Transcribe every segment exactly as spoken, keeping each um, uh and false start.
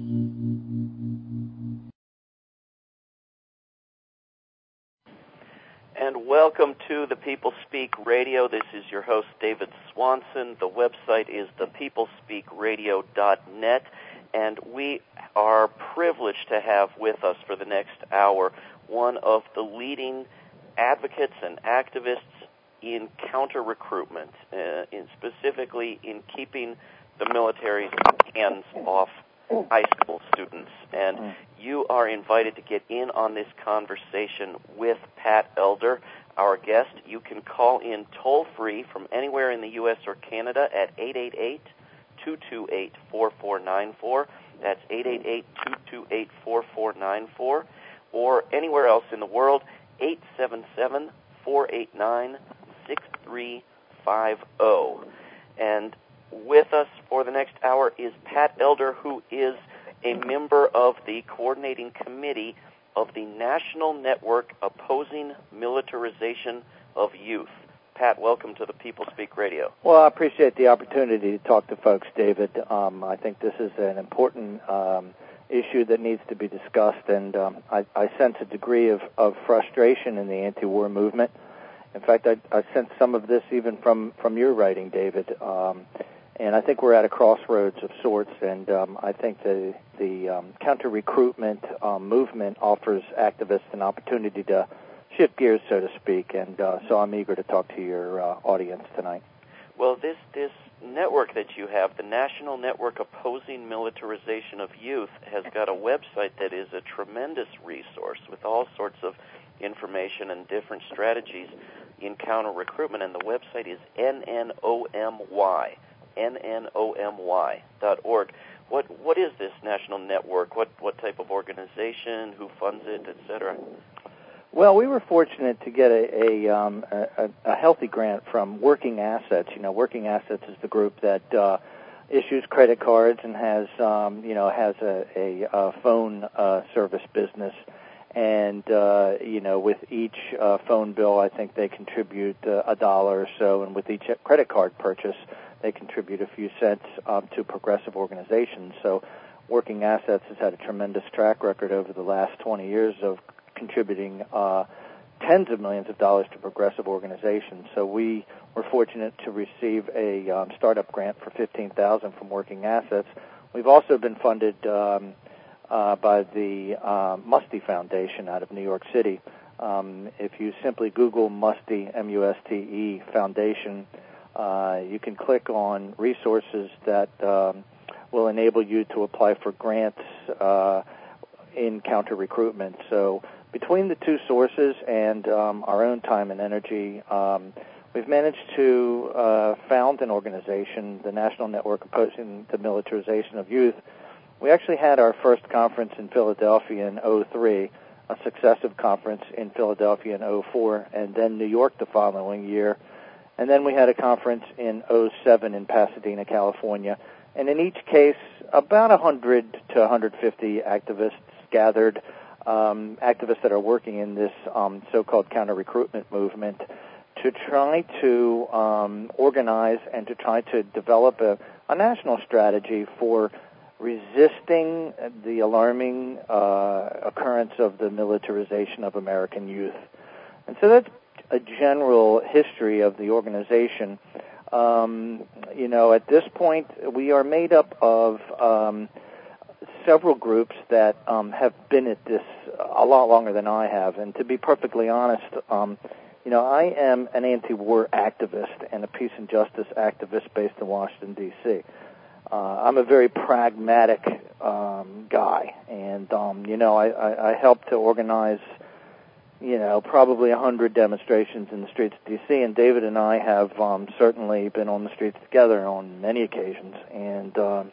And welcome to The People Speak Radio. This is your host, David Swanson. The website is the people speak radio dot net, and we are privileged to have with us for the next hour one of the leading advocates and activists in counter-recruitment, uh, in specifically in keeping the military's hands off high school students. And you are invited to get in on this conversation with Pat Elder, our guest. You can call in toll-free from anywhere in the U S or Canada at eight eight eight, two two eight, four four nine four. That's eight eight eight, two two eight, four four nine four. Or anywhere else in the world, eight seven seven, four eight nine, six three five zero. And with us for the next hour is Pat Elder, who is a member of the coordinating committee of the National Network Opposing Militarization of Youth. Pat, welcome to the People Speak Radio. Well, I appreciate the opportunity to talk to folks, David. Um, I think this is an important um, issue that needs to be discussed, and um, I, I sense a degree of, of frustration in the anti-war movement. In fact, I, I sense some of this even from, from your writing, David. Um, And I think we're at a crossroads of sorts, and um, I think the, the um, counter-recruitment um, movement offers activists an opportunity to shift gears, so to speak, and uh, so I'm eager to talk to your uh, audience tonight. Well, this, this network that you have, the National Network Opposing Militarization of Youth, has got a website that is a tremendous resource with all sorts of information and different strategies in counter-recruitment, and the website is N N O M Y. N N O M Y dot org. What what is this national network? What what type of organization? Who funds it, et cetera? Well, we were fortunate to get a a, um, a a healthy grant from Working Assets. You know, Working Assets is the group that uh, issues credit cards and has um, you know has a a, a phone uh, service business. And, uh, you know, with each uh, phone bill, I think they contribute uh, a dollar or so, and with each credit card purchase, they contribute a few cents um, to progressive organizations. So Working Assets has had a tremendous track record over the last twenty years of contributing uh, tens of millions of dollars to progressive organizations. So we were fortunate to receive a um, startup grant for fifteen thousand dollars from Working Assets. We've also been funded um, Uh, by the uh, Musty Foundation out of New York City. Um, if you simply Google Musty, M U S T E, Foundation, uh, you can click on resources that um, will enable you to apply for grants uh, in counter-recruitment. So between the two sources and um, our own time and energy, um, we've managed to uh, found an organization, the National Network Opposing the Militarization of Youth. We actually had our first conference in Philadelphia in oh three, a successive conference in Philadelphia in oh four, and then New York the following year. And then we had a conference in oh seven in Pasadena, California. And in each case, about one hundred to one hundred fifty activists gathered, um, activists that are working in this um, so-called counter-recruitment movement, to try to um, organize and to try to develop a, a national strategy for resisting the alarming uh, occurrence of the militarization of American youth. And so that's a general history of the organization. Um, you know, at this point, we are made up of um, several groups that um, have been at this a lot longer than I have. And to be perfectly honest, um, you know, I am an anti-war activist and a peace and justice activist based in Washington, D C Uh, I'm a very pragmatic um, guy, and, um, you know, I, I, I helped to organize, you know, probably one hundred demonstrations in the streets of D C, and David and I have um, certainly been on the streets together on many occasions, and, um,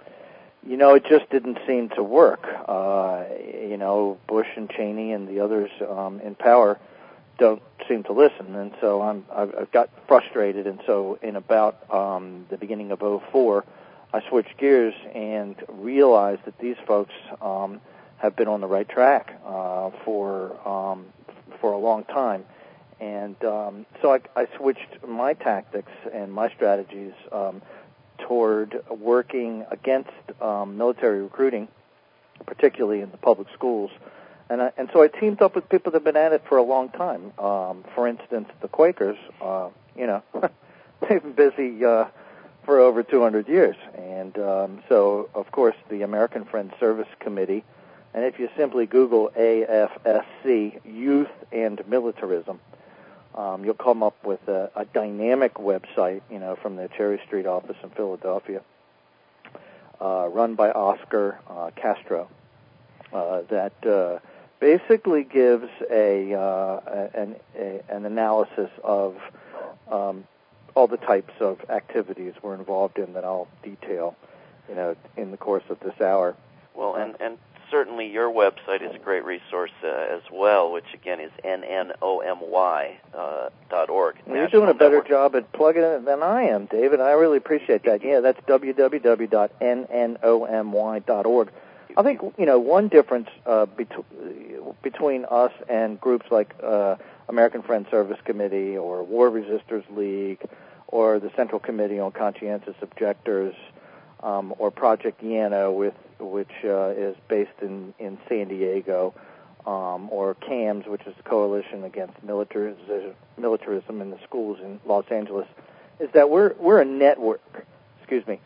you know, it just didn't seem to work. Uh, you know, Bush and Cheney and the others um, in power don't seem to listen, and so I'm, I've, I've got frustrated, and so in about um, the beginning of oh four, I switched gears and realized that these folks um, have been on the right track uh, for um, for a long time, and um, so I, I switched my tactics and my strategies um, toward working against um, military recruiting particularly in the public schools. And I, and so I teamed up with people that have been at it for a long time. Um, for instance, the Quakers, uh, you know, they've been busy uh, for over two hundred years. And um, so, of course, the American Friends Service Committee, and if you simply Google A F S C, Youth and Militarism, um, you'll come up with a, a dynamic website, you know, from the Cherry Street office in Philadelphia, uh, run by Oscar uh, Castro, uh, that uh, basically gives a, uh, an, a an analysis of um, all the types of activities we're involved in that I'll detail, you know, in the course of this hour. Well, and, and certainly your website is a great resource uh, as well, which again is N N O M Y dot org. Well, you're doing a better Network. job at plugging it than I am, David. I really appreciate that. Yeah, that's w w w dot n n o m y dot org. I think, you know, one difference uh, bet- between us and groups like uh, American Friends Service Committee or War Resisters League or the Central Committee on Conscientious Objectors um, or Project Yano, with, which uh, is based in, in San Diego, um, or CAMS, which is the Coalition Against Militarism, Militarism in the Schools in Los Angeles, is that we're, we're a network. Excuse me.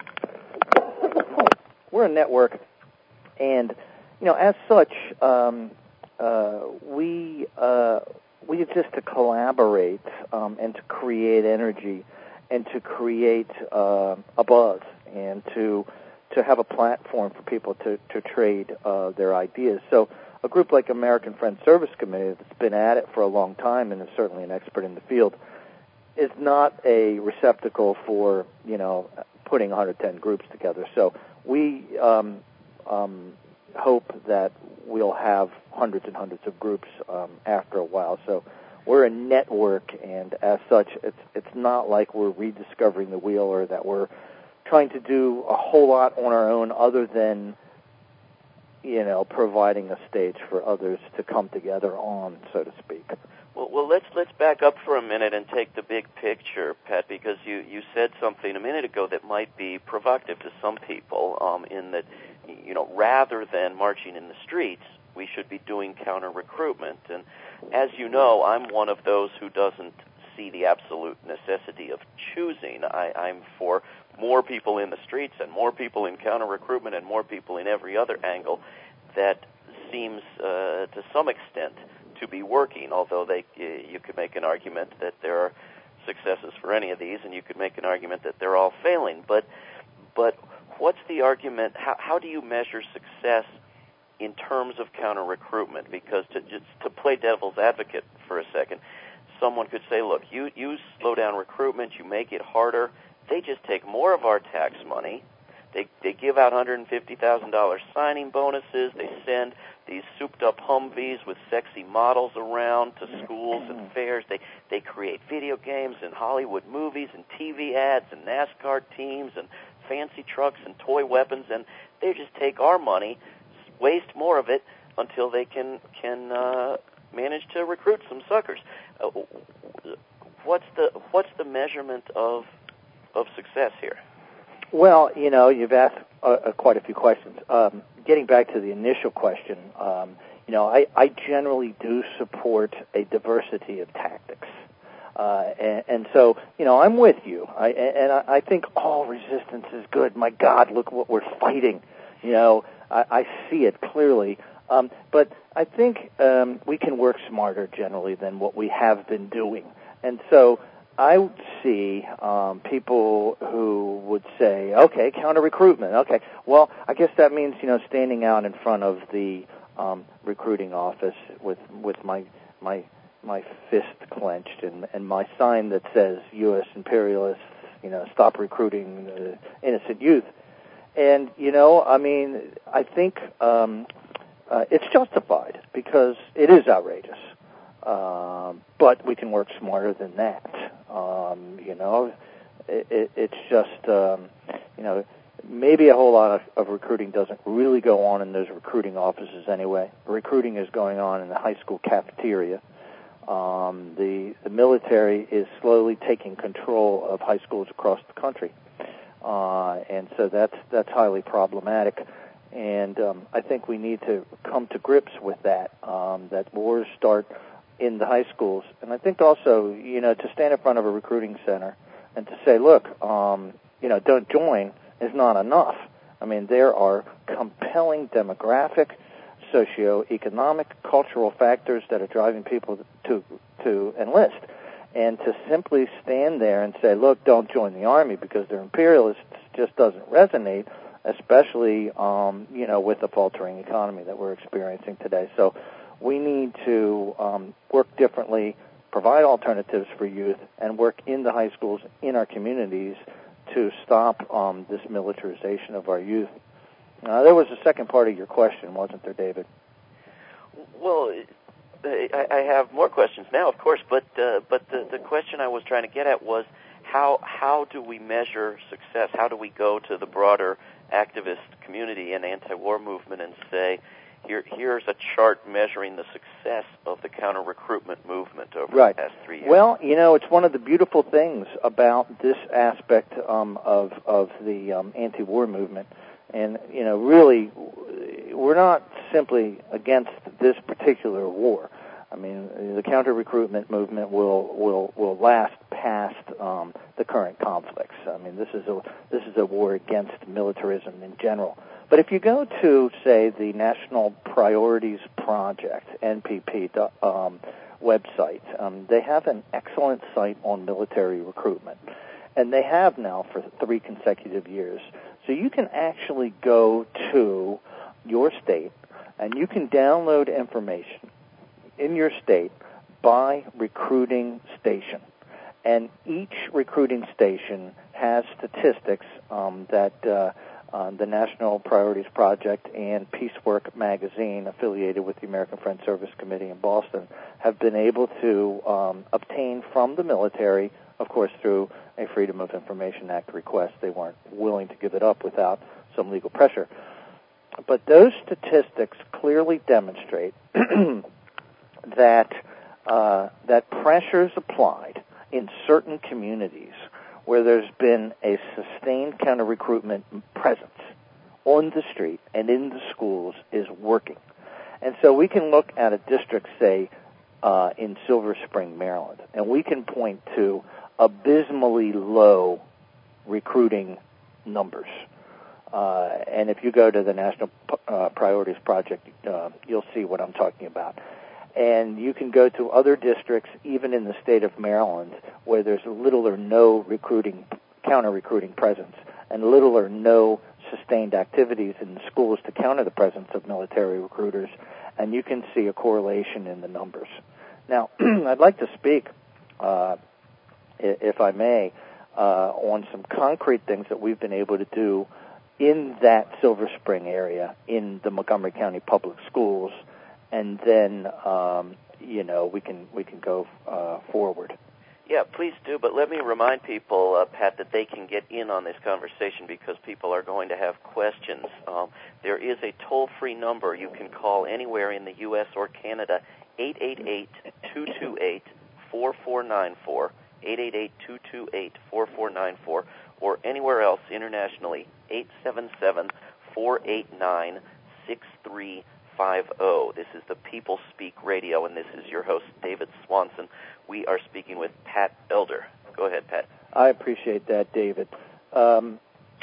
We're a network. And, you know, as such, um, uh, we uh, we exist to collaborate um, and to create energy and to create uh, a buzz and to to have a platform for people to, to trade uh, their ideas. So a group like American Friends Service Committee that's been at it for a long time and is certainly an expert in the field is not a receptacle for, you know, putting one hundred ten groups together. So we... Um, Um, hope that we'll have hundreds and hundreds of groups um, after a while. So we're a network, and as such, it's it's not like we're rediscovering the wheel or that we're trying to do a whole lot on our own other than, you know, providing a stage for others to come together on, so to speak. Well, well, let's let's back up for a minute and take the big picture, Pat, because you, you said something a minute ago that might be provocative to some people, um, in that, you know, rather than marching in the streets, we should be doing counter-recruitment. And as you know, I'm one of those who doesn't see the absolute necessity of choosing. I, I'm for more people in the streets and more people in counter-recruitment and more people in every other angle that seems, uh, to some extent, to be working, although they, you could make an argument that there are successes for any of these, and you could make an argument that they're all failing. But, but what's the argument? How, how do you measure success in terms of counter-recruitment? Because to just to play devil's advocate for a second, someone could say, look, you, you slow down recruitment, you make it harder, they just take more of our tax money, they, they give out one hundred fifty thousand dollars signing bonuses, they send these souped-up Humvees with sexy models around to schools and fairs, they, they create video games and Hollywood movies and T V ads and NASCAR teams and fancy trucks and toy weapons, and they just take our money, waste more of it until they can can uh, manage to recruit some suckers. Uh, what's the what's the measurement of of success here? Well, you know, you've asked uh, uh, quite a few questions. Um, getting back to the initial question, um, you know, I, I generally do support a diversity of tactics. Uh, and, and so, you know, I'm with you. I, and I, I think all resistance is good. My God, look what we're fighting. You know, I, I see it clearly. Um, but I think um, we can work smarter generally than what we have been doing. And so I would see um, people who would say, okay, counter-recruitment. Okay, well, I guess that means, you know, standing out in front of the um, recruiting office with with my my my fist clenched and, and my sign that says U S imperialists, you know, stop recruiting uh, innocent youth. And, you know, I mean, I think um, uh, it's justified because it is outrageous. Um, but we can work smarter than that. Um, you know, it, it, it's just, um, you know, maybe a whole lot of, of recruiting doesn't really go on in those recruiting offices anyway. Recruiting is going on in the high school cafeteria. Um, the, the military is slowly taking control of high schools across the country. Uh, and so that's, that's highly problematic. And um, I think we need to come to grips with that, um, that wars start in the high schools. And I think also, you know, to stand in front of a recruiting center and to say, look, um, you know, don't join is not enough. I mean, there are compelling demographic, socioeconomic, cultural factors that are driving people to to enlist. And to simply stand there and say, look, don't join the Army because they're imperialists just doesn't resonate, especially, um, you know, with the faltering economy that we're experiencing today. So we need to um, work differently, provide alternatives for youth, and work in the high schools, in our communities, to stop um, this militarization of our youth. Uh, there was a second part of your question, wasn't there, David? Well, I, I have more questions now, of course, but uh, but the, the question I was trying to get at was how how do we measure success? How do we go to the broader activist community and anti-war movement and say, here here's a chart measuring the success of the counter-recruitment movement over right. the past three years? Well, you know, it's one of the beautiful things about this aspect um, of of the um, anti-war movement. And, you know, really, we're not simply against this particular war. I mean, the counter-recruitment movement will will will last past um, the current conflicts. I mean, this is a this is a war against militarism in general. But if you go to, say, the National Priorities Project, N P P um, website, um, they have an excellent site on military recruitment, and they have now for three consecutive years. So you can actually go to your state and you can download information in your state by recruiting station. And each recruiting station has statistics um, that uh, uh, the National Priorities Project and Peacework magazine, affiliated with the American Friends Service Committee in Boston, have been able to um, obtain from the military, of course, through a Freedom of Information Act request. They weren't willing to give it up without some legal pressure. But those statistics clearly demonstrate that uh, that pressures applied in certain communities where there's been a sustained counter-recruitment presence on the street and in the schools is working. And so we can look at a district, say, uh, in Silver Spring, Maryland, and we can point to abysmally low recruiting numbers. Uh, and if you go to the National uh, Priorities Project, uh, you'll see what I'm talking about. And you can go to other districts, even in the state of Maryland, where there's little or no recruiting, counter-recruiting presence, and little or no sustained activities in the schools to counter the presence of military recruiters, and you can see a correlation in the numbers. Now, I'd like to speak, uh, if I may, uh, on some concrete things that we've been able to do in that Silver Spring area, in the Montgomery County Public Schools, and then, um, you know, we can we can go uh, forward. Yeah, please do, but let me remind people, uh, Pat, that they can get in on this conversation because people are going to have questions. Um, there is a toll-free number you can call anywhere in the U S or Canada, eight eight eight, two two eight, four four nine four, eight eight eight, two two eight, four four nine four, or anywhere else internationally, eight seven seven, four eight nine, six three five zero. This is the People Speak Radio, and this is your host, David Swanson. We are speaking with Pat Elder. Go ahead, Pat. I appreciate that, David. Um,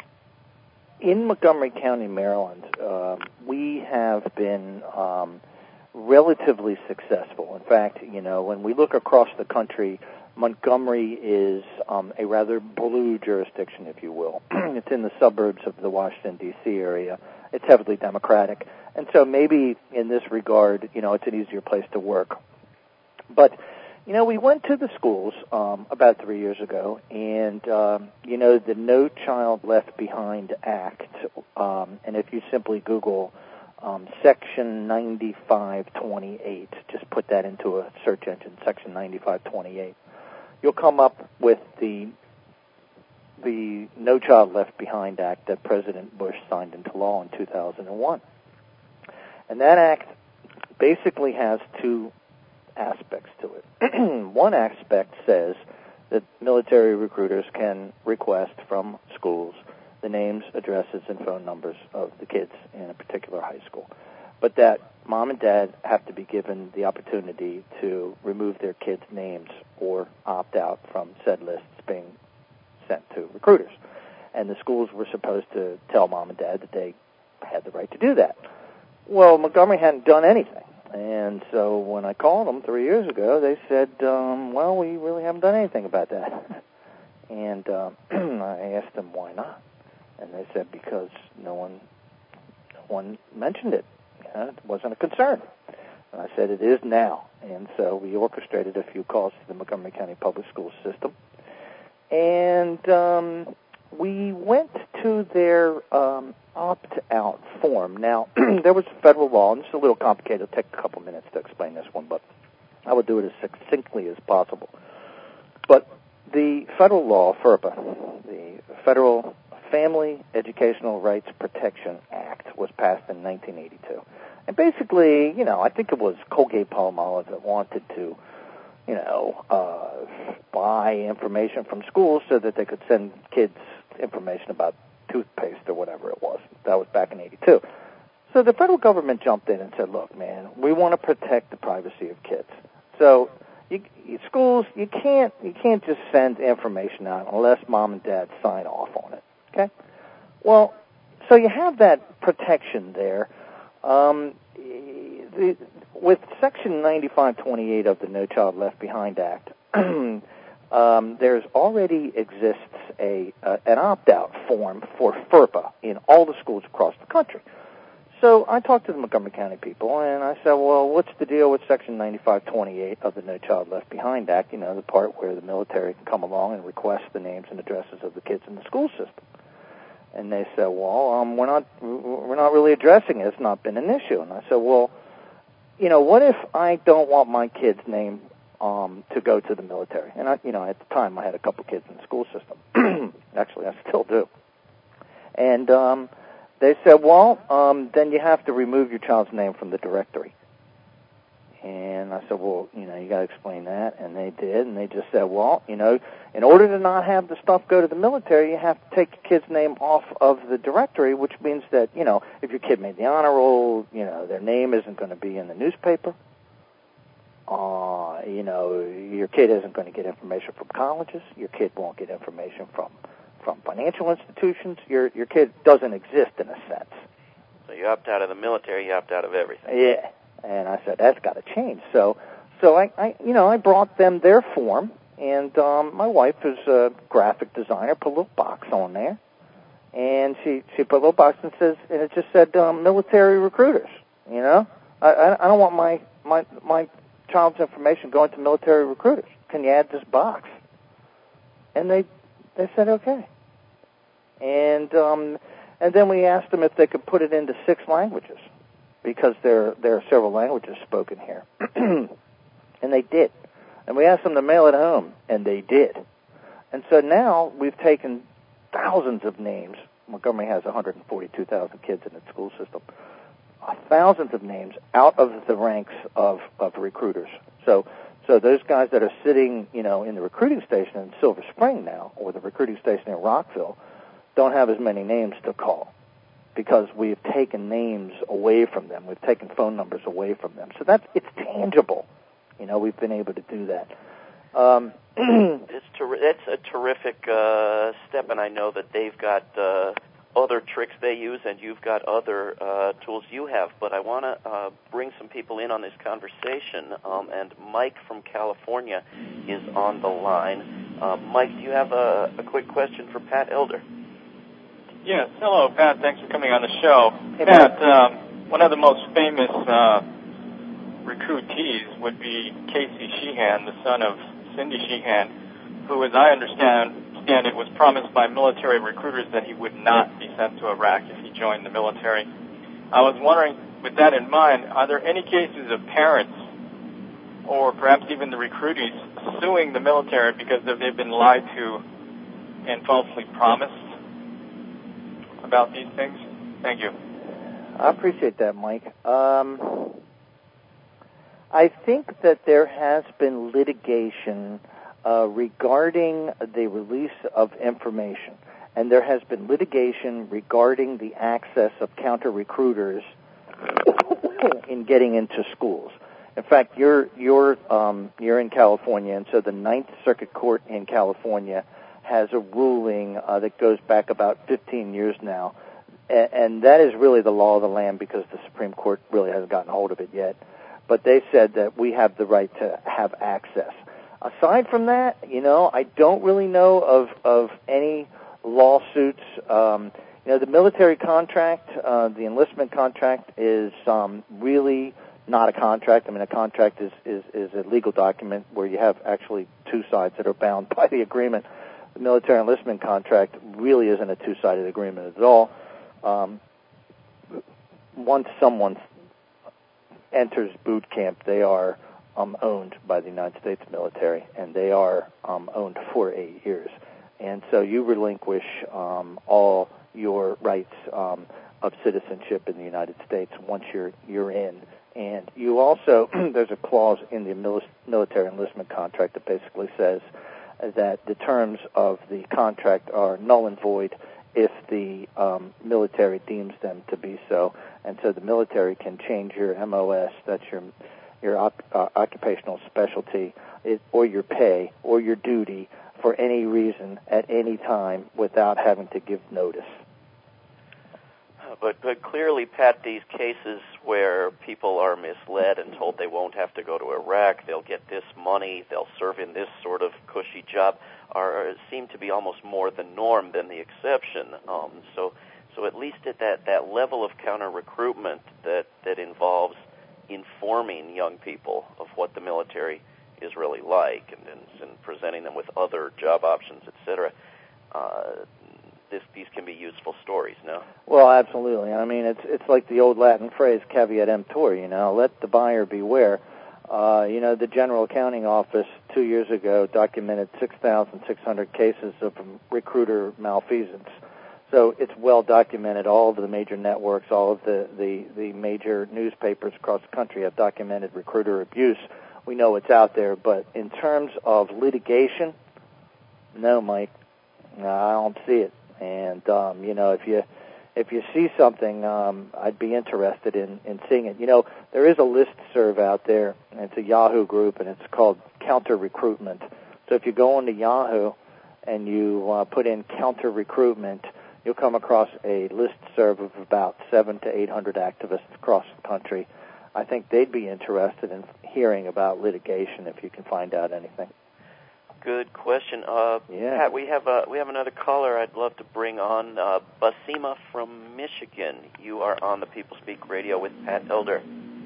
in Montgomery County, Maryland, um, we have been um, relatively successful. In fact, you know, when we look across the country, Montgomery is um, a rather blue jurisdiction, if you will. It's in the suburbs of the Washington, D C area. It's heavily Democratic. And so maybe in this regard, you know, it's an easier place to work. But, you know, we went to the schools um, about three years ago, and, um, you know, the No Child Left Behind Act, um, and if you simply Google um, Section ninety-five twenty-eight, just put that into a search engine, Section ninety-five twenty-eight, you'll come up with the the No Child Left Behind Act that President Bush signed into law in two thousand one. And that act basically has two aspects to it. One aspect says that military recruiters can request from schools the names, addresses, and phone numbers of the kids in a particular high school, but that mom and dad have to be given the opportunity to remove their kids' names or opt out from said lists being sent to recruiters. And the schools were supposed to tell mom and dad that they had the right to do that. Well, Montgomery hadn't done anything. And so when I called them three years ago, they said, um, well, we really haven't done anything about that. And uh, I asked them why not. And they said because no one, no one mentioned it. You know, it wasn't a concern. And I said it is now. And so we orchestrated a few calls to the Montgomery County Public School System. And um, we went to their um, opt-out form. Now, there was a federal law, and it's a little complicated. It'll take a couple minutes to explain this one, but I will do it as succinctly as possible. But the federal law, FERPA, the Federal Family Educational Rights Protection Act, was passed in nineteen eighty-two. And basically, you know, I think it was Colgate-Palmolive that wanted to, you know, uh, buy information from schools so that they could send kids information about toothpaste or whatever it was. That was back in eighty-two. So the federal government jumped in and said, look, man, we want to protect the privacy of kids. So you, you, schools, you can't you can't just send information out unless mom and dad sign off on it. Okay? Well, so you have that protection there. Um, the, with Section ninety-five twenty-eight of the No Child Left Behind Act, um, there's already exists a uh, an opt-out form for FERPA in all the schools across the country. So I talked to the Montgomery County people, and I said, well, what's the deal with Section ninety-five twenty-eight of the No Child Left Behind Act, you know, the part where the military can come along and request the names and addresses of the kids in the school system? And they said, well, um, we're not we're not really addressing it. It's not been an issue. And I said, well, you know, what if I don't want my kid's name um, to go to the military? And, I, you know, at the time I had a couple kids in the school system. Actually, I still do. And um, they said, well, um, then you have to remove your child's name from the directory. And I said, well, you know, you got to explain that. And they did. And they just said, well, you know, in order to not have the stuff go to the military, you have to take your kid's name off of the directory, which means that, you know, if your kid made the honor roll, you know, their name isn't going to be in the newspaper. Uh, you know, your kid isn't going to get information from colleges. Your kid won't get information from, from financial institutions. Your your kid doesn't exist in a sense. So you opt out of the military, you opt out of everything. Yeah. And I said, that's got to change. So, so I, I, you know, I brought them their form, and um, my wife is a graphic designer, put a little box on there, and she, she put a little box and says, and it just said um, military recruiters. You know, I, I, I don't want my, my, my child's information going to military recruiters. Can you add this box? And they, they said okay. And um, and then we asked them if they could put it into six languages, because there there are several languages spoken here. And they did. And we asked them to mail it home, and they did. And so now we've taken thousands of names. Montgomery has one hundred forty-two thousand kids in its school system. Uh, thousands of names out of the ranks of, of recruiters. So so those guys that are sitting, you know, in the recruiting station in Silver Spring now, or the recruiting station in Rockville, don't have as many names to call, because we've taken names away from them. We've taken phone numbers away from them. So that's, it's tangible. You know, we've been able to do that. Um, it's ter- it's a terrific uh, step, and I know that they've got uh, other tricks they use, and you've got other uh, tools you have. But I want to uh, bring some people in on this conversation, um, and Mike from California is on the line. Uh, Mike, do you have a, a quick question for Pat Elder? Yes. Hello, Pat. Thanks for coming on the show. Hey, Pat, um, one of the most famous uh, recruitees would be Casey Sheehan, the son of Cindy Sheehan, who, as I understand understand it, was promised by military recruiters that he would not be sent to Iraq if he joined the military. I was wondering, with that in mind, are there any cases of parents or perhaps even the recruitees suing the military because they've been lied to and falsely promised about these things? Thank you. I appreciate that, Mike. Um, I think that there has been litigation uh, regarding the release of information. and there has been litigation regarding the access of counter-recruiters in getting into schools. In fact, you're you're um, you're in California, and so the Ninth Circuit Court in California has a ruling uh, that goes back about fifteen years now, and, and that is really the law of the land because the Supreme Court really hasn't gotten hold of it yet. But they said that we have the right to have access. Aside from that, you know, I don't really know of of any lawsuits. Um, you know, the military contract, uh, the enlistment contract is um, really not a contract. I mean, a contract is, is, is a legal document where you have actually two sides that are bound by the agreement. The military enlistment contract really isn't a two-sided agreement at all. Um, once someone enters boot camp, they are um, owned by the United States military, and they are um, owned for eight years. And so you relinquish um, all your rights um, of citizenship in the United States once you're you're in. And you also, there's a clause in the military enlistment contract that basically says that the terms of the contract are null and void if the um, military deems them to be so. And so the military can change your M O S, that's your your op, uh, occupational specialty, it, or your pay, or your duty for any reason at any time without having to give notice. But, but clearly, Pat, these cases where people are misled and told they won't have to go to Iraq, they'll get this money, they'll serve in this sort of cushy job, are seem to be almost more the norm than the exception. Um, so, so at least at that, that level of counter-recruitment that, that involves informing young people of what the military is really like and, and, and presenting them with other job options, et cetera, uh, This, these can be useful stories, no? Well, absolutely. I mean, it's it's like the old Latin phrase, caveat emptor, you know, let the buyer beware. Uh, you know, the General Accounting Office two years ago documented six thousand six hundred cases of recruiter malfeasance. So it's well documented. All of the major networks, all of the, the, the major newspapers across the country have documented recruiter abuse. We know it's out there, but in terms of litigation, no, Mike, no, I don't see it. And, um, you know, if you if you see something, um, I'd be interested in, in seeing it. You know, there is a listserv out there, and it's a Yahoo group, and it's called Counter Recruitment. So if you go onto Yahoo and you uh, put in Counter Recruitment, you'll come across a listserv of about seven to eight hundred activists across the country. I think they'd be interested in hearing about litigation if you can find out anything. Good question. Uh, yeah. Pat, we have a, we have another caller I'd love to bring on, uh, Basima from Michigan. You are on the People Speak Radio with Pat Elder.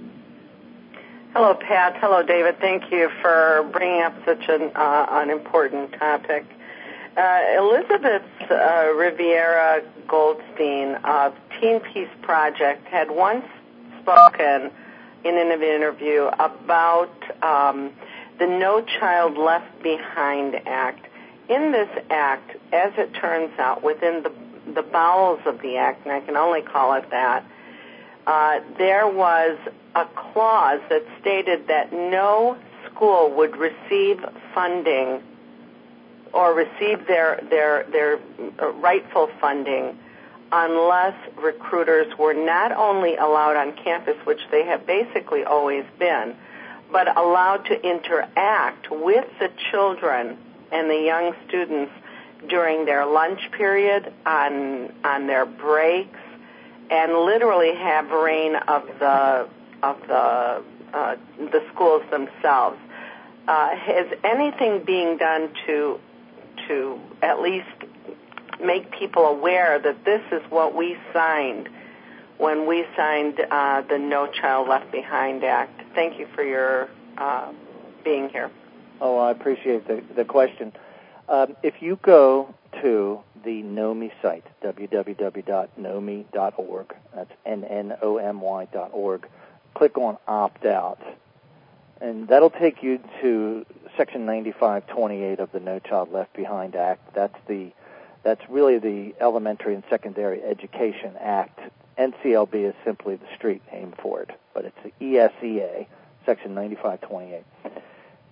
Hello, Pat. Hello, David. Thank you for bringing up such an, uh, an important topic. Uh, Elizabeth uh, Riviera Goldstein of Teen Peace Project had once spoken in an interview about um, the No Child Left Behind Act. In this act, as it turns out, within the, the bowels of the act, and I can only call it that, uh, there was a clause that stated that no school would receive funding or receive their, their, their rightful funding unless recruiters were not only allowed on campus, which they have basically always been, but allowed to interact with the children and the young students during their lunch period, on on their breaks, and literally have reign of the of the uh, the schools themselves. Uh, is anything being done to to at least make people aware that this is what we signed when we signed uh, the No Child Left Behind Act? Thank you for your uh, being here. Oh, I appreciate the, the question. Um, if you go to the NOMI site, w w w dot nomi dot org, that's N N O M Y dot org, click on Opt Out, and that'll take you to Section ninety-five twenty-eight of the No Child Left Behind Act. That's the that's really the Elementary and Secondary Education Act. N C L B is simply the street name for it, but it's the E S E A, Section ninety-five twenty-eight.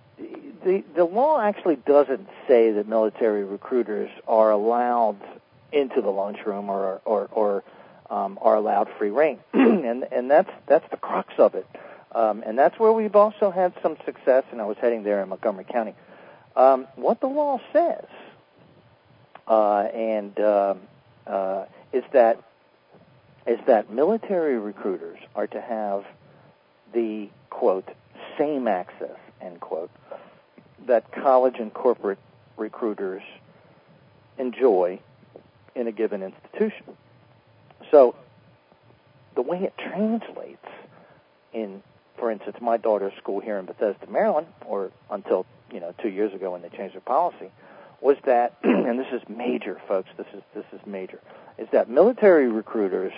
The, the law actually doesn't say that military recruiters are allowed into the lunchroom or or, or um, are allowed free reign, and and that's that's the crux of it, um, and that's where we've also had some success. And I was heading there in Montgomery County. Um, what the law says, uh, and uh, uh, is that is that military recruiters are to have the quote same access end quote that college and corporate recruiters enjoy in a given institution. So the way it translates in, for instance, my daughter's school here in Bethesda, Maryland, or until, you know, two years ago when they changed their policy, was that, and this is major, folks, this is this is major, is that military recruiters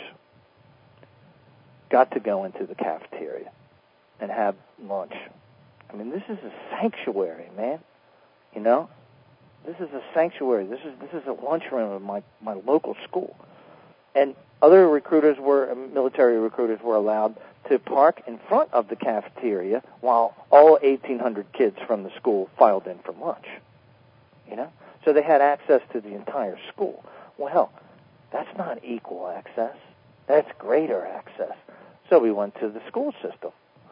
got to go into the cafeteria and have lunch. I mean, this is a sanctuary, man. You know? This is a sanctuary. This is this is a lunchroom of my, my local school. And other recruiters were, military recruiters were allowed to park in front of the cafeteria while all eighteen hundred kids from the school filed in for lunch. You know? So they had access to the entire school. Well, that's not equal access. That's greater access. So we went to the school system.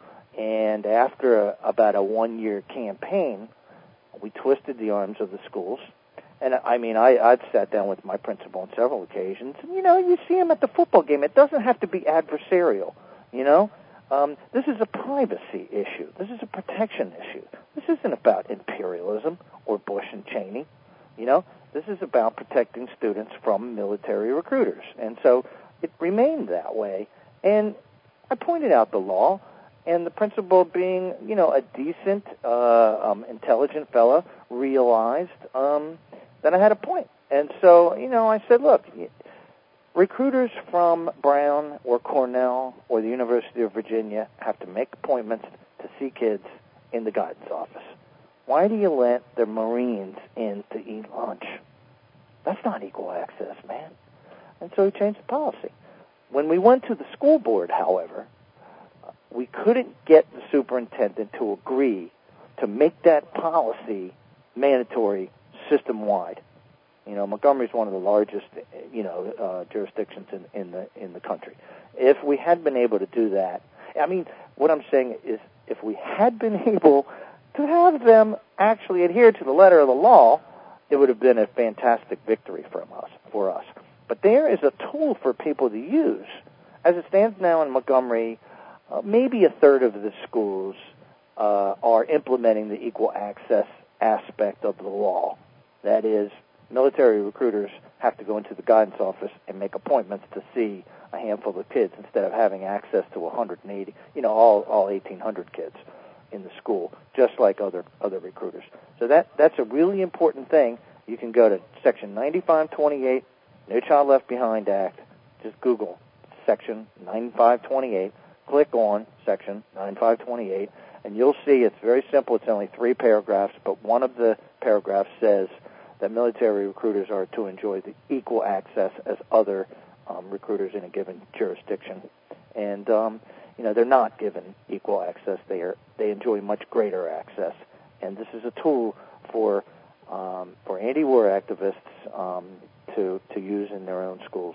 And after a, about a one-year campaign, we twisted the arms of the schools. And, I mean, I, I've sat down with my principal on several occasions. And, you know, you see him at the football game. It doesn't have to be adversarial, you know. Um, this is a privacy issue. This is a protection issue. This isn't about imperialism or Bush and Cheney, you know. This is about protecting students from military recruiters. And so it remained that way. And I pointed out the law. And the principal, being, you know, a decent, uh, um, intelligent fellow, realized um, that I had a point. And so, you know, I said, look, recruiters from Brown or Cornell or the University of Virginia have to make appointments to see kids in the guidance office. Why do you let the Marines in to eat lunch? That's not equal access, man. And so he changed the policy. When we went to the school board, however, we couldn't get the superintendent to agree to make that policy mandatory system-wide. You know, Montgomery is one of the largest, you know, uh, jurisdictions in, in the in the country. If we had been able to do that, I mean, what I'm saying is, if we had been able to have them actually adhere to the letter of the law, it would have been a fantastic victory from us for us. But there is a tool for people to use. As it stands now in Montgomery, Uh, maybe a third of the schools uh, are implementing the equal access aspect of the law. That is, military recruiters have to go into the guidance office and make appointments to see a handful of kids instead of having access to one hundred eighty, you know, all, all eighteen hundred kids in the school, just like other other recruiters. So that that's a really important thing. You can go to Section ninety-five twenty-eight, No Child Left Behind Act. Just Google Section ninety-five twenty-eight. Click on Section ninety-five twenty-eight, and you'll see it's very simple. It's only three paragraphs, but one of the paragraphs says that military recruiters are to enjoy the equal access as other um, recruiters in a given jurisdiction. And, um, you know, they're not given equal access. They are they enjoy much greater access. And this is a tool for um, for anti-war activists um, to, to use in their own schools.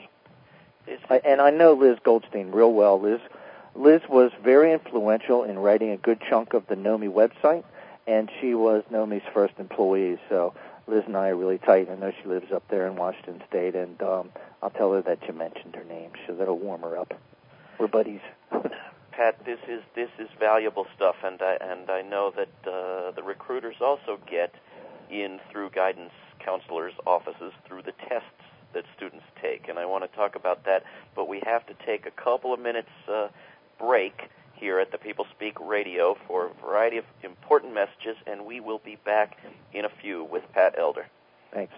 I, and I know Liz Goldstein real well. Liz Liz was very influential in writing a good chunk of the NOMI website, and she was NOMI's first employee. So Liz and I are really tight. I know she lives up there in Washington State, and um, I'll tell her that you mentioned her name, so that'll warm her up. We're buddies. Pat, this is this is valuable stuff, and I, and I know that uh, the recruiters also get in through guidance counselors' offices through the tests that students take, and I want to talk about that, but we have to take a couple of minutes uh, break here at the People Speak Radio for a variety of important messages, and we will be back in a few with Pat Elder. Thanks.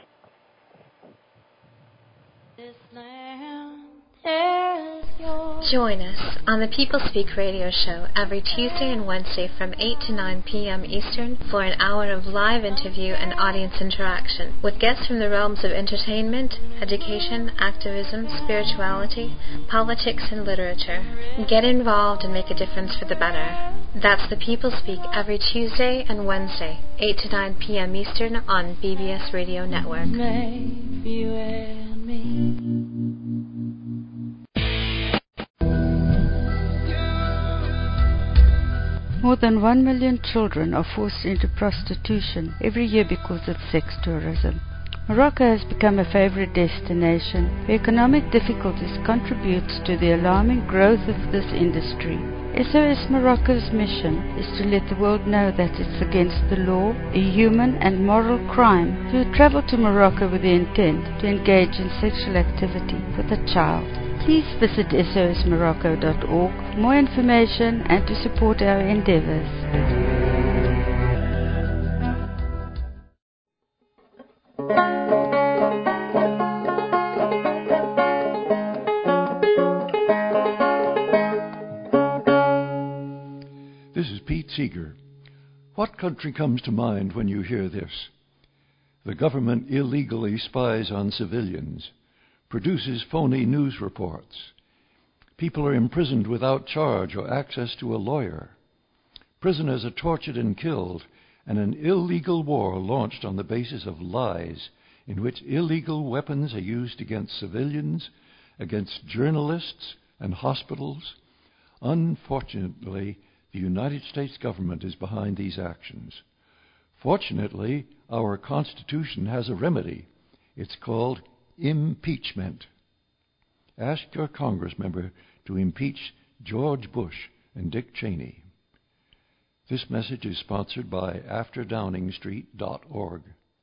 This land is yours. Join us on the People Speak Radio Show every Tuesday and Wednesday from eight to nine p.m. Eastern for an hour of live interview and audience interaction with guests from the realms of entertainment, education, activism, spirituality, politics, and literature. Get involved and make a difference for the better. That's the People Speak every Tuesday and Wednesday, eight to nine p.m. Eastern on B B S Radio Network. Maybe when me. More than one million children are forced into prostitution every year because of sex tourism. Morocco has become a favorite destination where economic difficulties contributes to the alarming growth of this industry. S O S Morocco's mission is to let the world know that it's against the law, a human and moral crime to travel to Morocco with the intent to engage in sexual activity with a child. Please visit S O S Morocco dot org for more information and to support our endeavors. This is Pete Seeger. What country comes to mind when you hear this? The government illegally spies on civilians, produces phony news reports. People are imprisoned without charge or access to a lawyer. Prisoners are tortured and killed, and an illegal war launched on the basis of lies, in which illegal weapons are used against civilians, against journalists and hospitals. Unfortunately, the United States government is behind these actions. Fortunately, our Constitution has a remedy. It's called impeachment. Ask your Congressmember to impeach George Bush and Dick Cheney. This message is sponsored by after downing street dot org.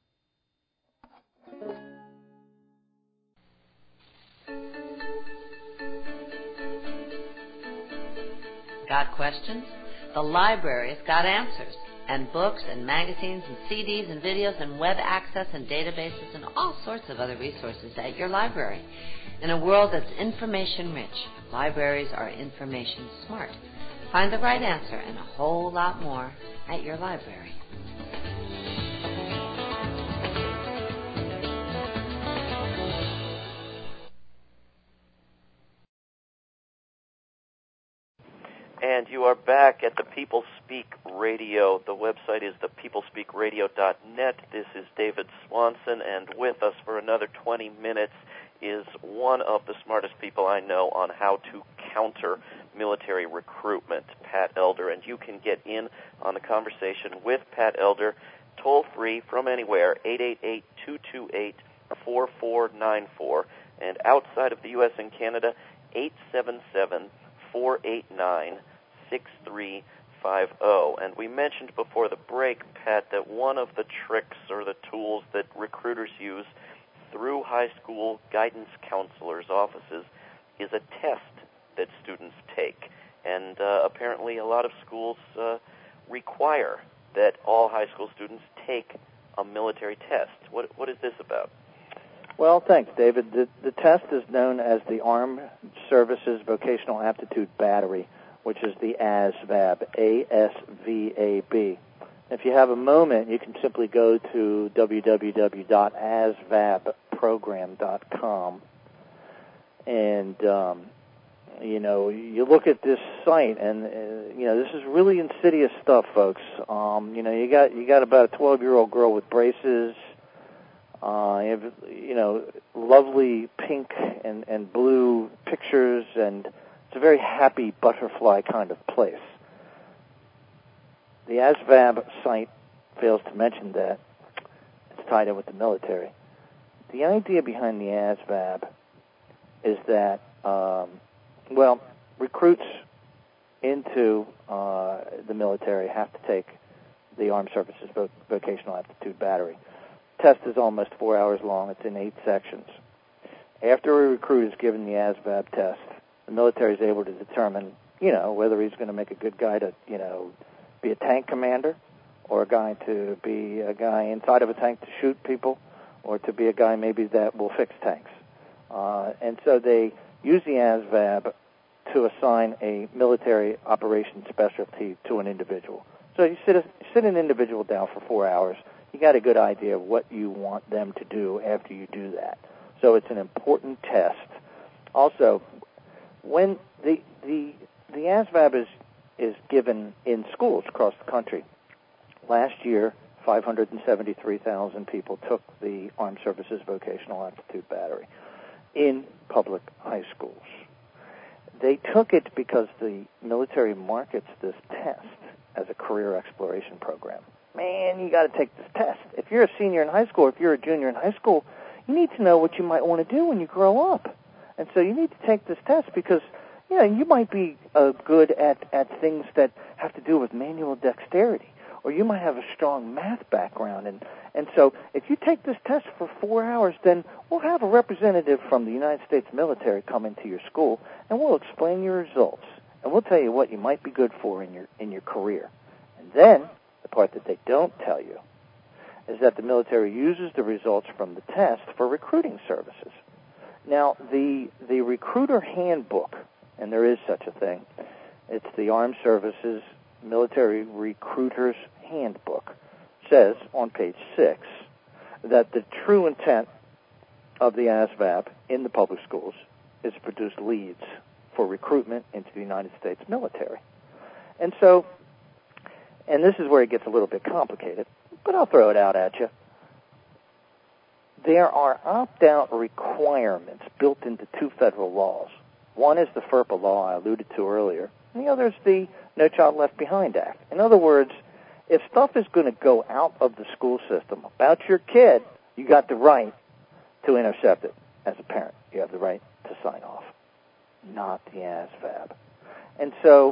Got questions? The library's got answers. And books and magazines and C Ds and videos and web access and databases and all sorts of other resources at your library. In a world that's information rich, libraries are information smart. Find the right answer and a whole lot more at your library. And you are back at the People Speak Radio. The website is the people speak radio dot net. This is David Swanson, and with us for another twenty minutes is one of the smartest people I know on how to counter military recruitment, Pat Elder. And you can get in on the conversation with Pat Elder toll-free from anywhere, eight eight eight, two two eight, four four nine four. And outside of the U S and Canada, eight seven seven, four eight nine, six three five zero. And we mentioned before the break, Pat, that one of the tricks or the tools that recruiters use through high school guidance counselors' offices is a test that students take. And uh, apparently a lot of schools uh, require that all high school students take a military test. What, what is this about? Well, thanks, David. The, the test is known as the Armed Services Vocational Aptitude Battery, which is the A S V A B, A S V A B. If you have a moment, you can simply go to w w w dot a s v a b program dot com, and, um, you know, you look at this site, and, uh, you know, this is really insidious stuff, folks. Um, you know, you got you got about a twelve-year-old girl with braces. Uh, you have, you know, lovely pink and, and blue pictures, and it's a very happy butterfly kind of place. The A S V A B site fails to mention that. It's tied in with the military. The idea behind the A S V A B is that, um, well, recruits into uh, the military have to take the Armed Services Vo- Vocational Aptitude Battery. Test is almost four hours long. It's in eight sections. After a recruit is given the A S V A B test, the military is able to determine, you know, whether he's going to make a good guy to, you know, be a tank commander, or a guy to be a guy inside of a tank to shoot people, or to be a guy maybe that will fix tanks. Uh, and so they use the A S V A B to assign a military operations specialty to an individual. So you sit, a, sit an individual down for four hours. You got a good idea of what you want them to do after you do that. So it's an important test. Also, when the the the A S V A B is is given in schools across the country. Last year, five hundred seventy-three thousand people took the Armed Services Vocational Aptitude Battery. in public high schools. They took it because the military markets this test as a career exploration program. Man, you got to take this test. If you're a senior in high school, if you're a junior in high school, you need to know what you might want to do when you grow up. And so you need to take this test because, you know, you might be uh, good at, at things that have to do with manual dexterity, or you might have a strong math background. And, and so if you take this test for four hours, then we'll have a representative from the United States military come into your school, and we'll explain your results. And we'll tell you what you might be good for in your in your career. And then the part that they don't tell you is that the military uses the results from the test for recruiting services. Now, the the recruiter handbook, and there is such a thing, it's the Armed Services Military Recruiters Handbook, says on page six that the true intent of the A S V A B in the public schools is to produce leads for recruitment into the United States military. And so, and this is where it gets a little bit complicated, but I'll throw it out at you. There are opt-out requirements built into two federal laws. One is the FERPA law I alluded to earlier, and the other is the No Child Left Behind Act. In other words, if stuff is going to go out of the school system about your kid, you got the right to intercept it as a parent. You have the right to sign off, not the A S V A B. And so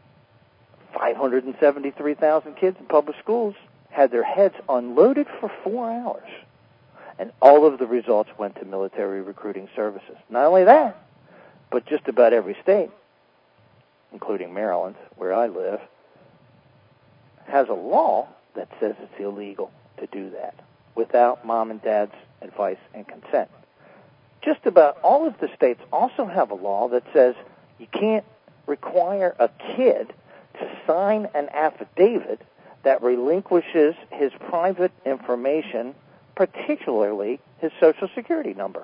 five hundred seventy-three thousand kids in public schools had their heads unloaded for four hours. And all of the results went to military recruiting services. Not only that, but just about every state, including Maryland, where I live, has a law that says it's illegal to do that without mom and dad's advice and consent. Just about all of the states also have a law that says you can't require a kid to sign an affidavit that relinquishes his private information, particularly his Social Security number.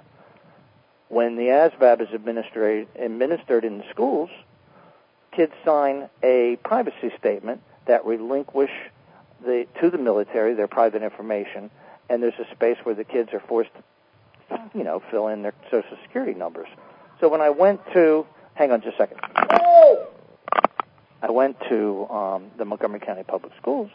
When the A S V A B is administered, administered in the schools, kids sign a privacy statement that relinquish the, to the military their private information, and there's a space where the kids are forced to, you know, fill in their Social Security numbers. So when I went to, hang on just a second. Oh! I went to um, the Montgomery County Public Schools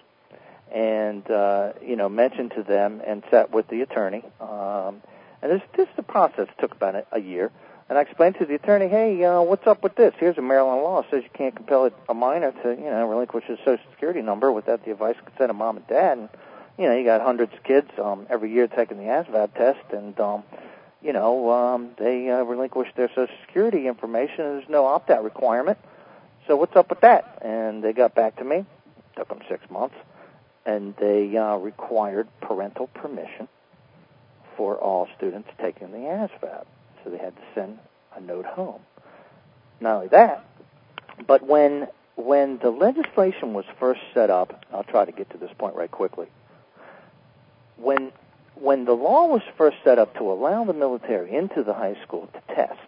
and, uh, you know, mentioned to them and sat with the attorney. Um, and this, this the process took about a, a year. And I explained to the attorney, hey, uh, what's up with this? Here's a Maryland law. It says you can't compel a minor to, you know, relinquish his Social Security number without the advice and consent of mom and dad. And, you know, you got hundreds of kids um, every year taking the A S V A B test, and, um, you know, um, they uh, relinquish their Social Security information, and there's no opt-out requirement. So what's up with that? And they got back to me. It took them six months. And they uh, required parental permission for all students taking the A S V A B. So they had to send a note home. Not only that, but when when the legislation was first set up, I'll try to get to this point right quickly. When when the law was first set up to allow the military into the high school to test,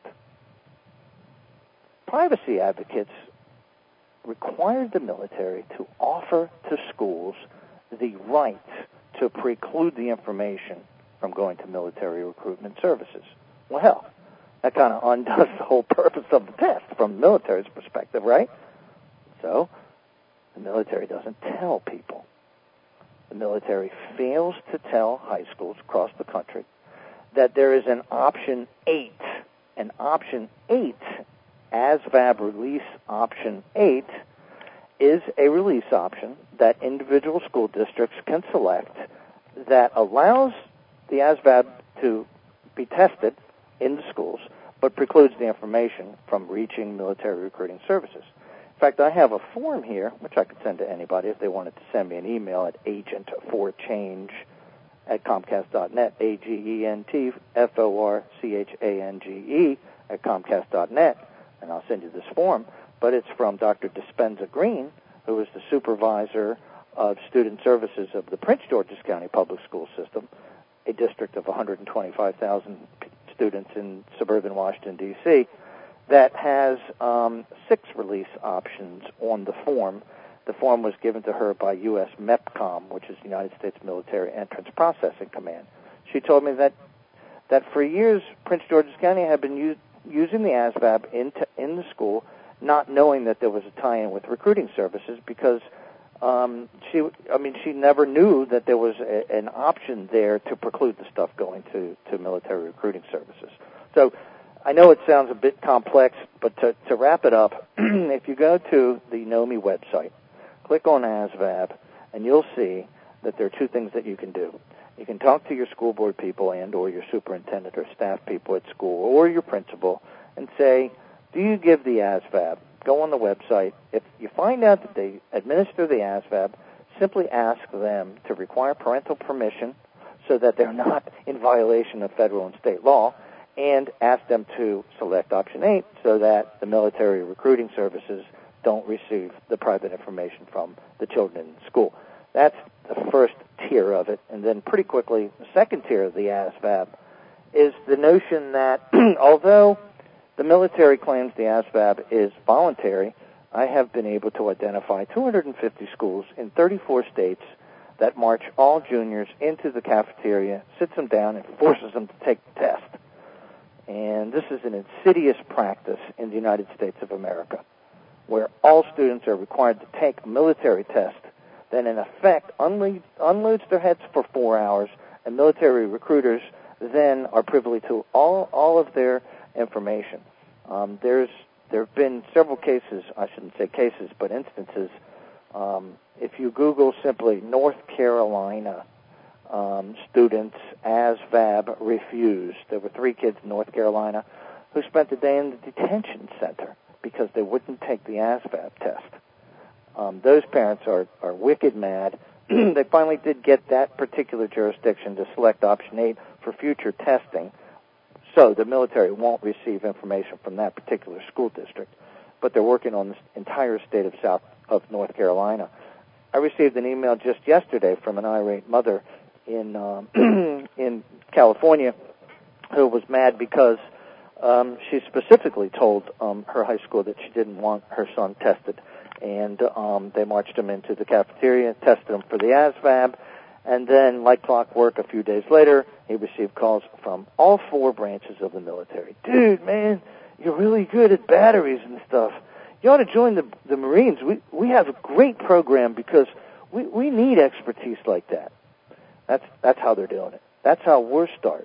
privacy advocates required the military to offer to schools the right to preclude the information from going to military recruitment services. Well, hell, that kind of undoes the whole purpose of the test from the military's perspective, right? So the military doesn't tell people. The military fails to tell high schools across the country that there is an option eight. An option eight, A S V A B release option eight, is a release option that individual school districts can select that allows the A S V A B to be tested in the schools, but precludes the information from reaching military recruiting services. In fact, I have a form here, which I could send to anybody if they wanted to send me an email at agent for change at comcast dot net, A G E N T F O R C H A N G E at comcast dot net, and I'll send you this form. But it's from Doctor Dispenza Green, who is the supervisor of student services of the Prince George's County Public School System, a district of one hundred twenty-five thousand students in suburban Washington, D C, that has um, six release options on the form. The form was given to her by U S MEPCOM, which is the United States Military Entrance Processing Command. She told me that that for years Prince George's County had been u- using the A S V A B in, t- in the school, not knowing that there was a tie-in with recruiting services because um, she, I mean, she never knew that there was a, an option there to preclude the stuff going to, to military recruiting services. So I know it sounds a bit complex, but to, to wrap it up, if you go to the NOMI website, click on A S V A B, and you'll see that there are two things that you can do. You can talk to your school board people and or your superintendent or staff people at school or your principal and say, do you give the A S V A B? Go on the website. If you find out that they administer the A S V A B, simply ask them to require parental permission so that they're not in violation of federal and state law, and ask them to select option eight so that the military recruiting services don't receive the private information from the children in school. That's the first tier of it. And then pretty quickly, the second tier of the A S V A B is the notion that although the military claims the A S V A B is voluntary, I have been able to identify two hundred fifty schools in thirty-four states that march all juniors into the cafeteria, sits them down, and forces them to take the test. And this is an insidious practice in the United States of America, where all students are required to take a military test, then in effect unload, unloads their heads for four hours, and military recruiters then are privy to all, all of their information. Um, there's there have been several cases, I shouldn't say cases, but instances. Um, if you Google simply North Carolina um, students A S V A B refused, there were three kids in North Carolina who spent the day in the detention center because they wouldn't take the A S V A B test. Um, those parents are, are wicked mad. They finally did get that particular jurisdiction to select option eight for future testing, so the military won't receive information from that particular school district. But they're working on the entire state of South of North Carolina. I received an email just yesterday from an irate mother in um, in California who was mad because um, she specifically told um, her high school that she didn't want her son tested. And um, they marched him into the cafeteria, tested him for the A S V A B, and then, like clockwork, a few days later, he received calls from all four branches of the military. Dude, man, you're really good at batteries and stuff. You ought to join the the Marines. We we have a great program because we, we need expertise like that. That's that's how they're doing it. That's how we're starting.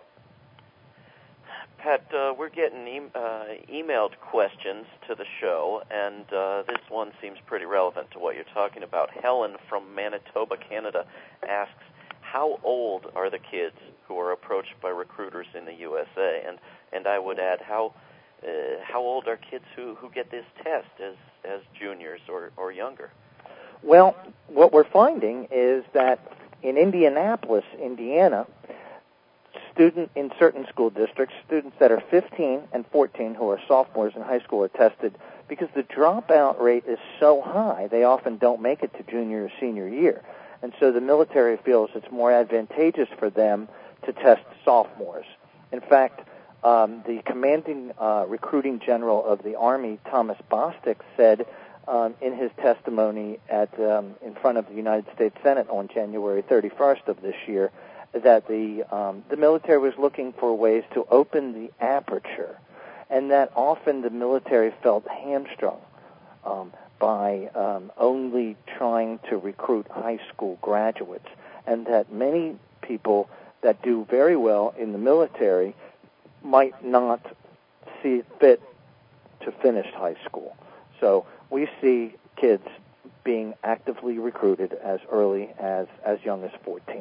Pat, uh, we're getting e- uh, emailed questions to the show, and uh, this one seems pretty relevant to what you're talking about. Helen from Manitoba, Canada, asks, how old are the kids who are approached by recruiters in the U S A? And and I would add, how uh, how old are kids who, who get this test as, as juniors or, or younger? Well, what we're finding is that in Indianapolis, Indiana, student in certain school districts, students that are fifteen and fourteen who are sophomores in high school are tested because the dropout rate is so high, they often don't make it to junior or senior year. And so the military feels it's more advantageous for them to test sophomores. In fact, um, the commanding uh, recruiting general of the Army, Thomas Bostic, said um, in his testimony at um, in front of the United States Senate on January thirty-first of this year that the um, the military was looking for ways to open the aperture, and that often the military felt hamstrung um, by um, only trying to recruit high school graduates, and that many people that do very well in the military might not see it fit to finish high school. So we see kids being actively recruited as early as as young as fourteen.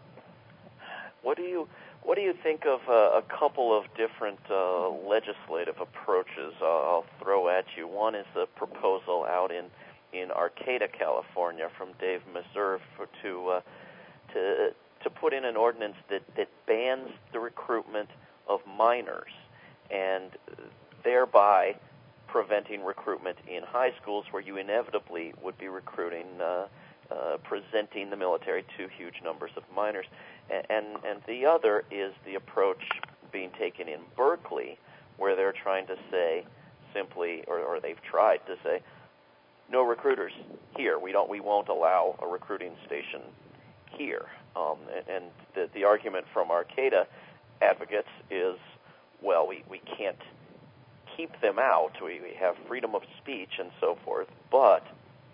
What do you what do you think of uh, a couple of different uh, legislative approaches? Uh, I'll throw at you. One is the proposal out in, in Arcata, California, from Dave Meserve for, to uh, to to put in an ordinance that, that bans the recruitment of minors, and thereby preventing recruitment in high schools where you inevitably would be recruiting, uh, uh, presenting the military to huge numbers of minors. And, and the other is the approach being taken in Berkeley, where they're trying to say simply, or, or they've tried to say, no recruiters here. We don't. We won't allow a recruiting station here. Um, and and the, the argument from Arcata advocates is, well, we, we can't keep them out. We, we have freedom of speech and so forth, but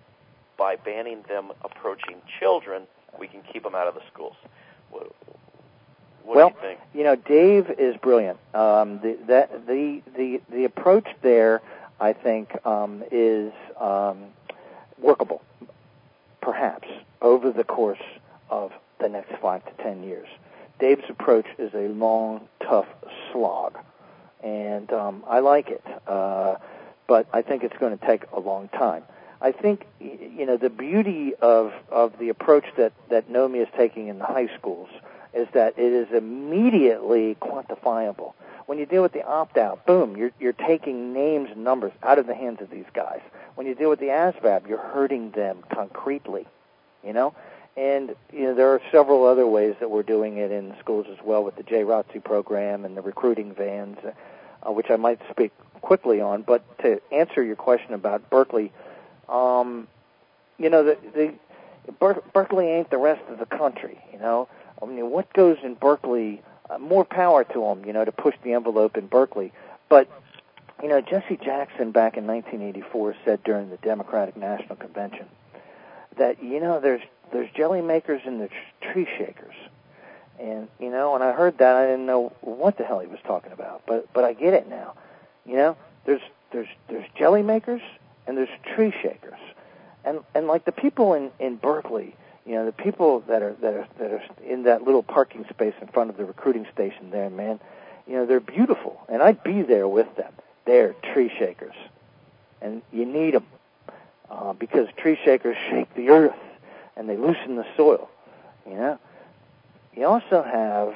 by banning them approaching children, we can keep them out of the schools. What, what well, do you think? You know, Dave is brilliant. Um, the, that, the the the approach there, I think, um, is um, workable, perhaps over the course of the next five to ten years. Dave's approach is a long, tough slog, and um, I like it, uh, but I think it's going to take a long time. I think, you know, the beauty of, of the approach that, that NOMI is taking in the high schools is that it is immediately quantifiable. When you deal with the opt-out, boom, you're, you're taking names and numbers out of the hands of these guys. When you deal with the A S V A B, you're hurting them concretely, you know? And, you know, there are several other ways that we're doing it in schools as well with the J R O T C program and the recruiting vans, uh, which I might speak quickly on. But to answer your question about Berkeley, um, you know, the, the Ber- Berkeley ain't the rest of the country, you know. I mean, what goes in Berkeley, uh, more power to them, you know, to push the envelope in Berkeley. But, you know, Jesse Jackson back in nineteen eighty-four said during the Democratic National Convention that, you know, there's there's jelly makers and there's tree shakers. And, you know, when I heard that, I didn't know what the hell he was talking about. But but I get it now. You know, there's there's there's jelly makers and there's tree shakers. And and like the people in, in Berkeley, you know, the people that are that are that are in that little parking space in front of the recruiting station there, man, you know, they're beautiful. And I'd be there with them. They're tree shakers. And you need them. Uh, because tree shakers shake the earth and they loosen the soil, you know. You also have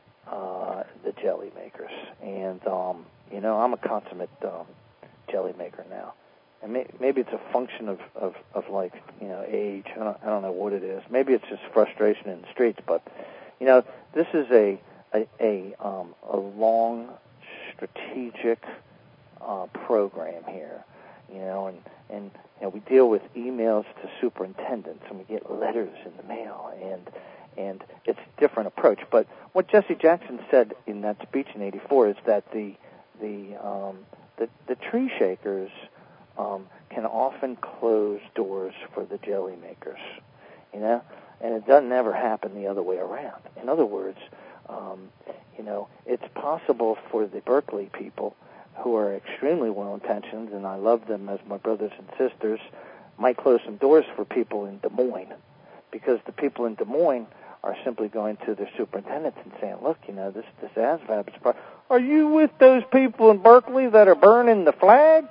uh, the jelly makers, and um, you know, I'm a consummate um, jelly maker now, and may- maybe it's a function of, of, of like, you know, age. I don't, I don't know what it is. Maybe it's just frustration in the streets, but you know, this is a a a, um, a long, strategic uh, program here, you know, and and you know, we deal with emails to superintendents, and we get letters in the mail, and and it's a different approach. But what Jesse Jackson said in that speech in eighty-four is that the the um, the, the tree shakers um, can often close doors for the jelly makers, you know, and it doesn't ever happen the other way around. In other words, um, you know, it's possible for the Berkeley people, who are extremely well-intentioned, and I love them as my brothers and sisters, might close some doors for people in Des Moines, because the people in Des Moines are simply going to their superintendents and saying, look, you know, this this A S V A B is a problem. Are you with those people in Berkeley that are burning the flag?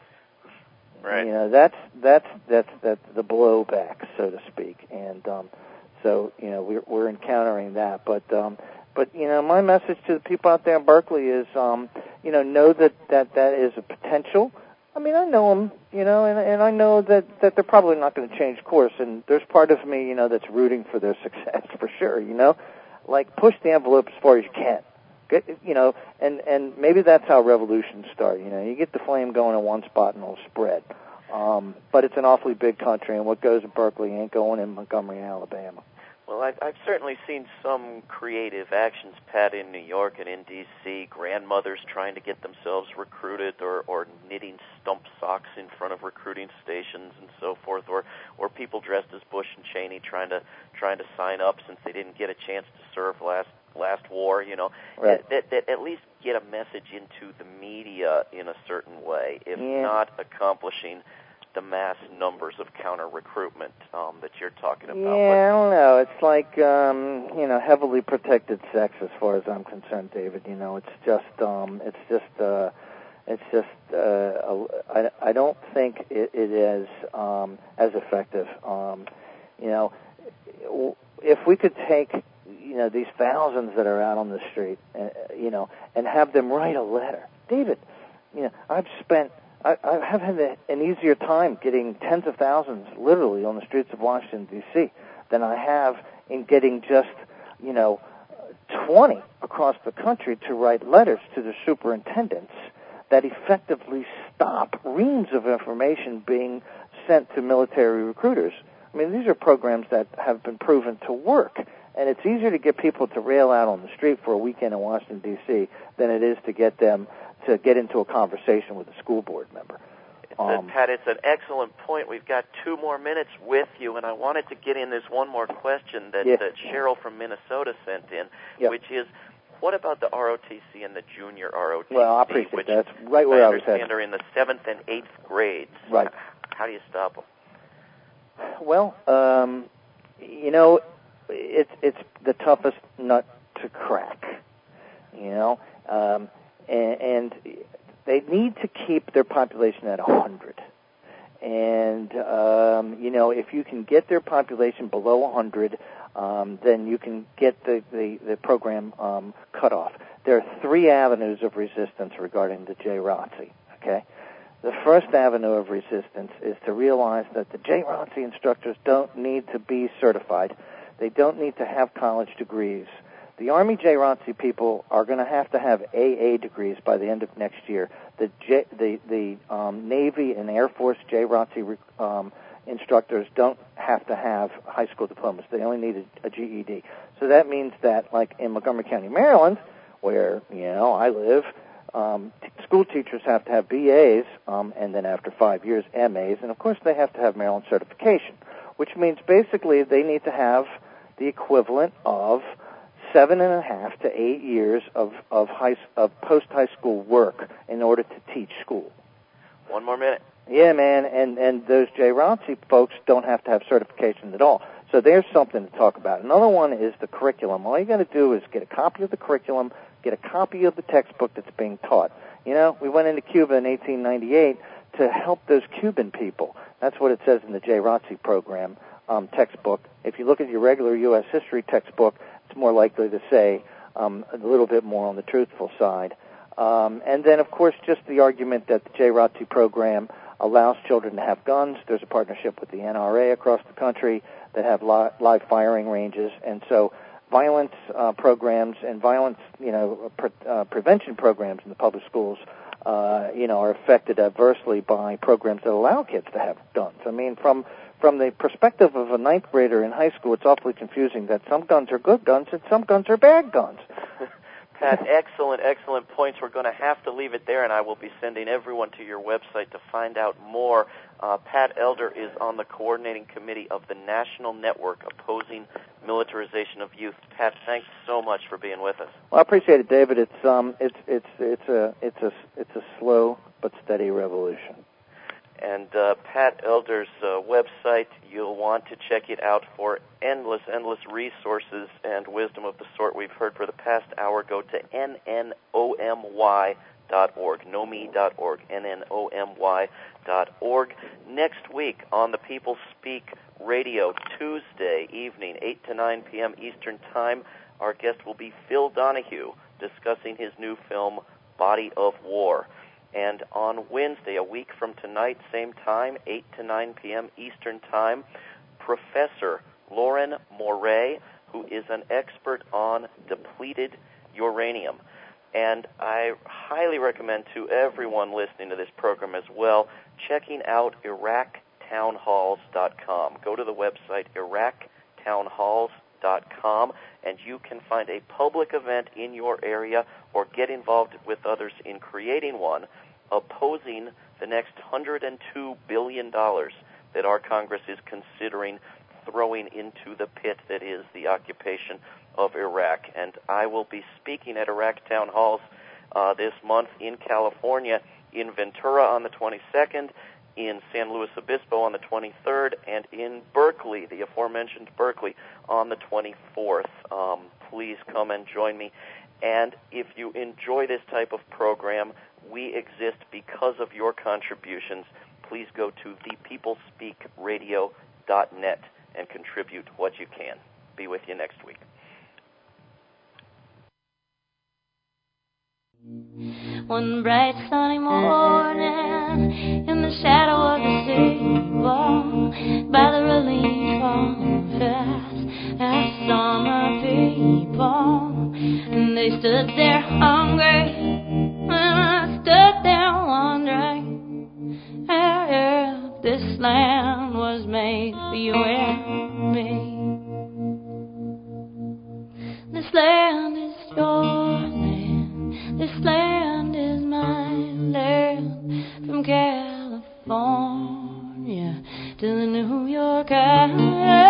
Right. You know, that's that's that's that's the blowback, so to speak. And um, so, you know, we're we're encountering that. But um, but you know, my message to the people out there in Berkeley is, um, you know, know that, that that is a potential. I mean, I know them, you know, and and I know that, that they're probably not going to change course. And there's part of me, you know, that's rooting for their success for sure. You know, like push the envelope as far as you can. Get, you know, and and maybe that's how revolutions start. You know, you get the flame going in one spot and it'll spread. Um, but it's an awfully big country, and what goes in Berkeley ain't going in Montgomery, Alabama. Well, I've, I've certainly seen some creative actions, Pat, in New York and in D C, grandmothers trying to get themselves recruited, or, or knitting stump socks in front of recruiting stations and so forth, or, or people dressed as Bush and Cheney trying to trying to sign up since they didn't get a chance to serve last last war, you know, right. that, that at least get a message into the media in a certain way, if yeah. not accomplishing the mass numbers of counter-recruitment um, that you're talking about. Yeah, I don't know. It's like, um, you know, heavily protected sex as far as I'm concerned, David. You know, it's just, um, it's just, uh, it's just, uh, a, I, I don't think it, it is um, as effective. Um, you know, if we could take, you know, these thousands that are out on the street, uh, you know, and have them write a letter. David, you know, I've spent I, I have had a, an easier time getting tens of thousands, literally, on the streets of Washington, D C than I have in getting just, you know, twenty across the country to write letters to the superintendents that effectively stop reams of information being sent to military recruiters. I mean, these are programs that have been proven to work. And it's easier to get people to rail out on the street for a weekend in Washington, D C than it is to get them to get into a conversation with a school board member. Um, Pat, it's an excellent point. We've got two more minutes with you, and I wanted to get in this one more question that, yeah. that Cheryl from Minnesota sent in, yep. which is, what about the R O T C and the junior R O T C? Well, I appreciate which that. That's right where I, I was understand headed. are in the seventh and eighth grades. Right. How do you stop them? Well, um, you know, it's it's the toughest nut to crack. You know, um, and, and they need to keep their population at one hundred. And, um, you know, if you can get their population below one hundred, um, then you can get the, the, the program um, cut off. There are three avenues of resistance regarding the J R O T C, okay? The first avenue of resistance is to realize that the J R O T C instructors don't need to be certified. They don't need to have college degrees. The Army J R O T C people are going to have to have A A degrees by the end of next year. The J, the the um, Navy and Air Force J R O T C um, instructors don't have to have high school diplomas. They only need a, a G E D. So that means that, like in Montgomery County, Maryland, where you know I live, um, t- school teachers have to have B As, um, and then after five years, M As, and of course they have to have Maryland certification, which means basically they need to have the equivalent of seven and a half to eight years of of high of post high school work in order to teach school. One more minute. Yeah, man, and and those J R O T C folks don't have to have certification at all. So there's something to talk about. Another one is the curriculum. All you got to do is get a copy of the curriculum, get a copy of the textbook that's being taught. You know, we went into Cuba in eighteen ninety-eight to help those Cuban people. That's what it says in the J R O T C program um, textbook. If you look at your regular U S history textbook, it's more likely to say um, a little bit more on the truthful side. Um, and then, of course, just the argument that the J R O T C program allows children to have guns. There's a partnership with the N R A across the country that have li- live firing ranges. And so violence uh, programs and violence, you know, pre- uh, prevention programs in the public schools, uh, you know, are affected adversely by programs that allow kids to have guns. I mean, from From the perspective of a ninth grader in high school, it's awfully confusing that some guns are good guns and some guns are bad guns. Pat, excellent, excellent points. We're going to have to leave it there, and I will be sending everyone to your website to find out more. Uh, Pat Elder is on the coordinating committee of the National Network Opposing Militarization of Youth. Pat, thanks so much for being with us. Well, I appreciate it, David. It's um, it's it's it's a it's a it's a slow but steady revolution. And uh, Pat Elder's uh, website, you'll want to check it out for endless, endless resources and wisdom of the sort we've heard for the past hour. Go to N N O M Y dot org, nomi dot org, N N O M Y dot org. Next week on the People Speak Radio, Tuesday evening, eight to nine p.m. Eastern Time, our guest will be Phil Donahue discussing his new film, Body of War. And on Wednesday, a week from tonight, same time, eight to nine p.m. Eastern Time, Professor Lauren Moret, who is an expert on depleted uranium. And I highly recommend to everyone listening to this program as well, checking out Iraq Town Halls dot com. Go to the website Iraq Town Halls dot com, and you can find a public event in your area or get involved with others in creating one opposing the next one hundred two billion dollars that our Congress is considering throwing into the pit that is the occupation of Iraq. And I will be speaking at Iraq Town Halls uh, this month in California, in Ventura on the twenty-second, in San Luis Obispo on the twenty-third, and in Berkeley, the aforementioned Berkeley, on the twenty-fourth. Um, please come and join me. And if you enjoy this type of program, we exist because of your contributions. Please go to the people speak radio dot net and contribute what you can. Be with you next week. One bright sunny morning, in the shadow of the steeple, by the relief office, I saw my people, and they stood there hungry, and I stood there wondering if this land was made for you and me. land is your land, this land is my land. From California to the New York Island.